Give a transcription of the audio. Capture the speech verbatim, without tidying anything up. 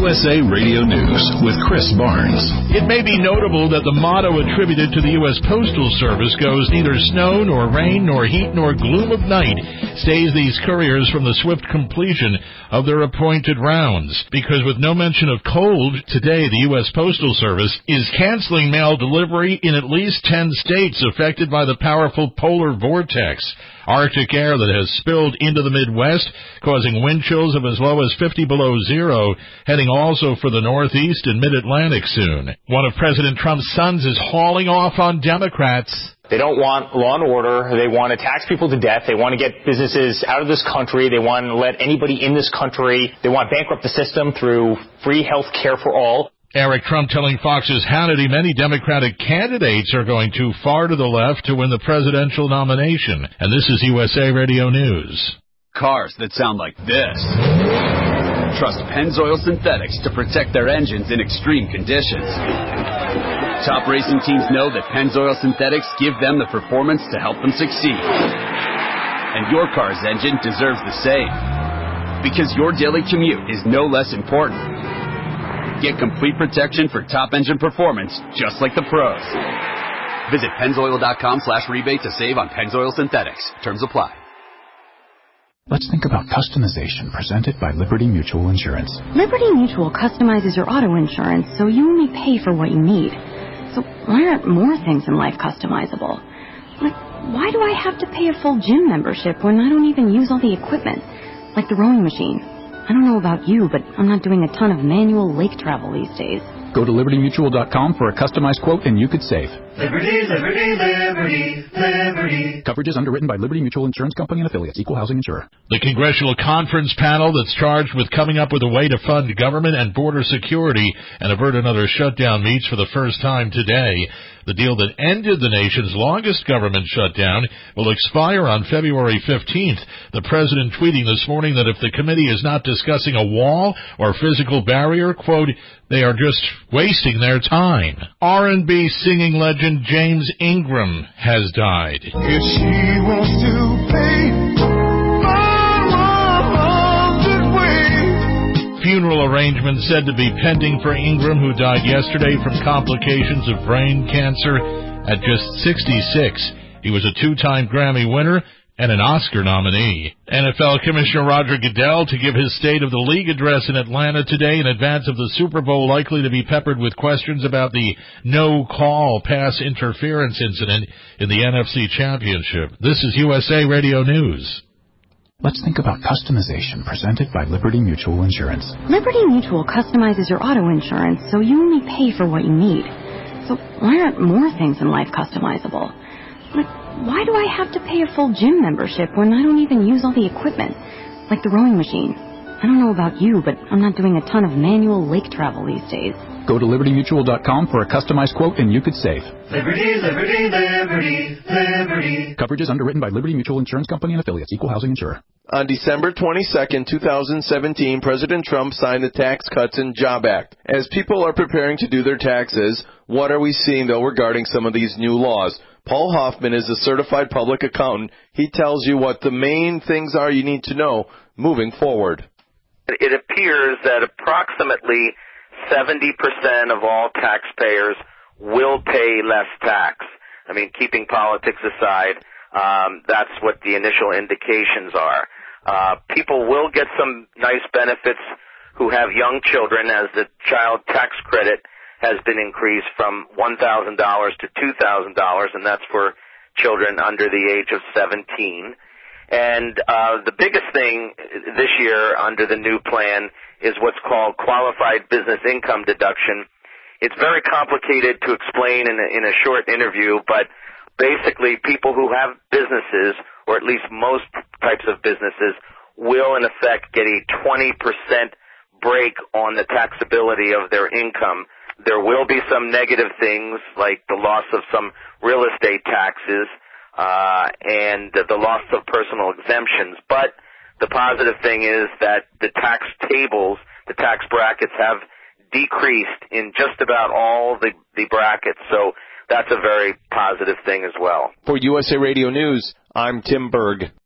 U S A Radio News with Chris Barnes. It may be notable that the motto attributed to the U S Postal Service goes, "Neither snow nor rain nor heat nor gloom of night stays these couriers from the swift completion of their appointed rounds." Because with no mention of cold, today the U S Postal Service is canceling mail delivery in at least ten states affected by the powerful polar vortex. Arctic air that has spilled into the Midwest, causing wind chills of as low as fifty below zero, heading also for the Northeast and Mid-Atlantic soon. One of President Trump's sons is hauling off on Democrats. They don't want law and order. They want to tax people to death. They want to get businesses out of this country. They want to let anybody in this country. They want to bankrupt the system through free health care for all. Eric Trump telling Fox's Hannity many Democratic candidates are going too far to the left to win the presidential nomination. And this is U S A Radio News. Cars that sound like this. Trust Pennzoil Synthetics to protect their engines in extreme conditions. Top racing teams know that Pennzoil Synthetics give them the performance to help them succeed. And your car's engine deserves the same. Because your daily commute is no less important. Get complete protection for top engine performance, just like the pros. Visit Pennzoil.com slash rebate to save on Pennzoil Synthetics. Terms apply. Let's think about customization presented by Liberty Mutual Insurance. Liberty Mutual customizes your auto insurance so you only pay for what you need. So why aren't more things in life customizable? Like, why do I have to pay a full gym membership when I don't even use all the equipment? Like the rowing machine. I don't know about you, but I'm not doing a ton of manual lake travel these days. Go to Liberty Mutual dot com for a customized quote and you could save. Liberty, Liberty, Liberty, Liberty. Coverage is underwritten by Liberty Mutual Insurance Company and Affiliates, Equal Housing Insurer. The Congressional Conference panel that's charged with coming up with a way to fund government and border security and avert another shutdown meets for the first time today. The deal that ended the nation's longest government shutdown will expire on February fifteenth. The president tweeting this morning that if the committee is not discussing a wall or physical barrier, quote, they are just wasting their time. R and B singing legend James Ingram has died. If she wants to pay Funeral arrangements said to be pending for Ingram, who died yesterday from complications of brain cancer at just sixty-six. He was a two-time Grammy winner and an Oscar nominee. N F L Commissioner Roger Goodell to give his State of the League address in Atlanta today in advance of the Super Bowl, likely to be peppered with questions about the no-call pass interference incident in the N F C Championship. This is U S A Radio News. Let's think about customization presented by Liberty Mutual Insurance. Liberty Mutual customizes your auto insurance so you only pay for what you need. So why aren't more things in life customizable? Like, why do I have to pay a full gym membership when I don't even use all the equipment? Like the rowing machine. I don't know about you, but I'm not doing a ton of manual lake travel these days. Go to Liberty Mutual dot com for a customized quote and you could save. Liberty, Liberty, Liberty, Liberty. Coverage is underwritten by Liberty Mutual Insurance Company and Affiliates, Equal Housing Insurer. On December twenty-second, twenty seventeen, President Trump signed the Tax Cuts and Jobs Act. As people are preparing to do their taxes, what are we seeing, though, regarding some of these new laws? Paul Hoffman is a certified public accountant. He tells you what the main things are you need to know moving forward. It appears that approximately seventy percent of all taxpayers will pay less tax. I mean, keeping politics aside, um, that's what the initial indications are. Uh, people will get some nice benefits who have young children, as the child tax credit has been increased from one thousand dollars to two thousand dollars, and that's for children under the age of seventeen. And uh, the biggest thing this year under the new plan is what's called qualified business income deduction. It's very complicated to explain in a, in a short interview, but basically people who have businesses, or at least most types of businesses, will in effect get a twenty percent break on the taxability of their income. There will be some negative things like the loss of some real estate taxes, uh, and the loss of personal exemptions. But the positive thing is that the tax tables, the tax brackets have decreased in just about all the, the brackets. So that's a very positive thing as well. For U S A Radio News, I'm Tim Berg.